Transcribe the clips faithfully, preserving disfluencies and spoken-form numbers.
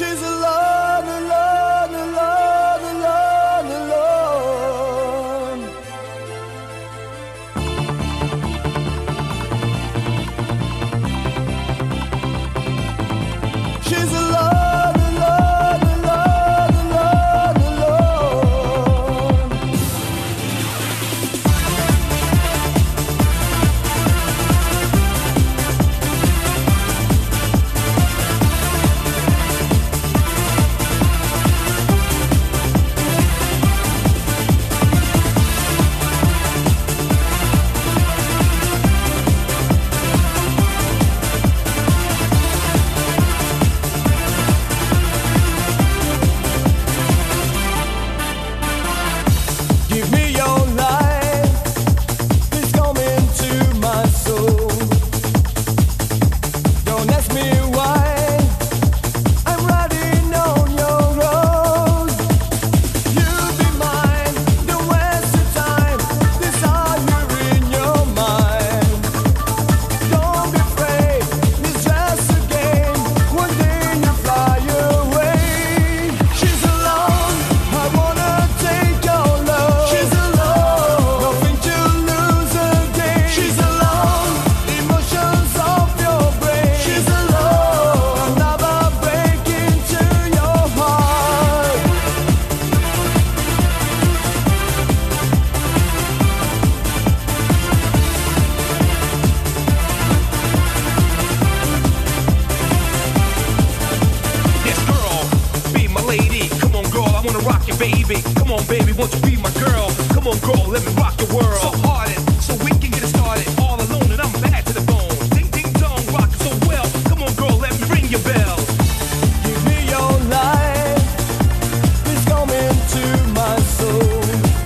She's alone, alone, alone, alone, alone. She's alone, alone, alone, alone, alone. Give me your life, please come into my soul. Don't ask me why, I'm riding on your road. You be mine, don't waste your time, desire in your mind. Don't be afraid, it's just a game, one day you fly away. She's alone, I wanna take your love. She's alone, nothing to lose again. She's alone, emotions of your brain. She's alone, another break into your heart. Yes, girl, be my lady. Come on, girl, I wanna rock you, baby. Come on, baby, won't you be my girl? Come on, girl, let me rock your world. So hard it, so we can get it started. All alone and I'm bad to the bone. Ding, ding, dong, rock so well. Come on, girl, let me ring your bell. Give me your life, please come into my soul.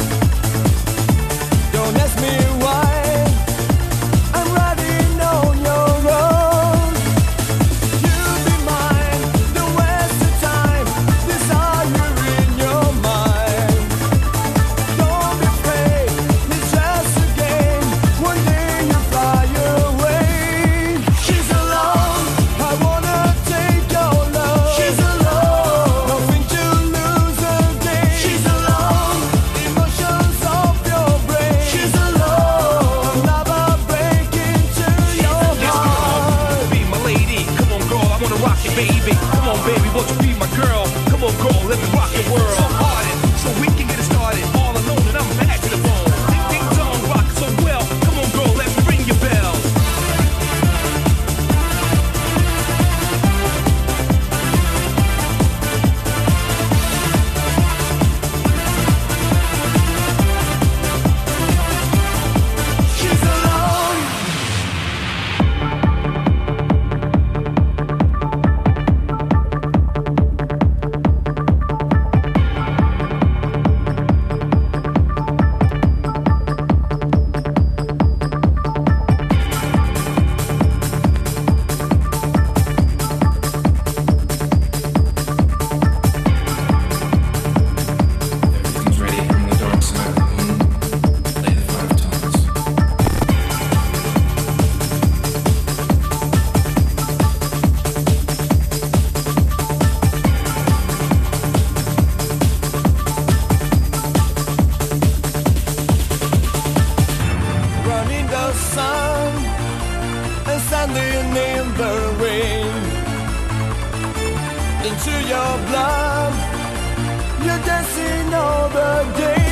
Don't ask me why, I'm riding on your road. You be mine, don't waste your time, desire in your mind. Don't be afraid, it's just a game, one day you fly away. She's alone, I wanna take your love. She's alone, nothing to lose again. She's alone, emotions of your brain. She's alone, another break into your Yes, heart. girl, be my lady. Come on, girl, I wanna rock you, baby. Come on, baby, won't you be my girl? Come on, girl, let me rock your world. So hard it, so we can get it started. All alone and I'm bad to the bone. Ding, ding, dong, rock so well. Come on, girl, let me ring your bell. She's alone. Everything's ready on the dark side of the moon. Play the five tones. Running the sun and standing in the rain. Into your blood, you're dancing all the day.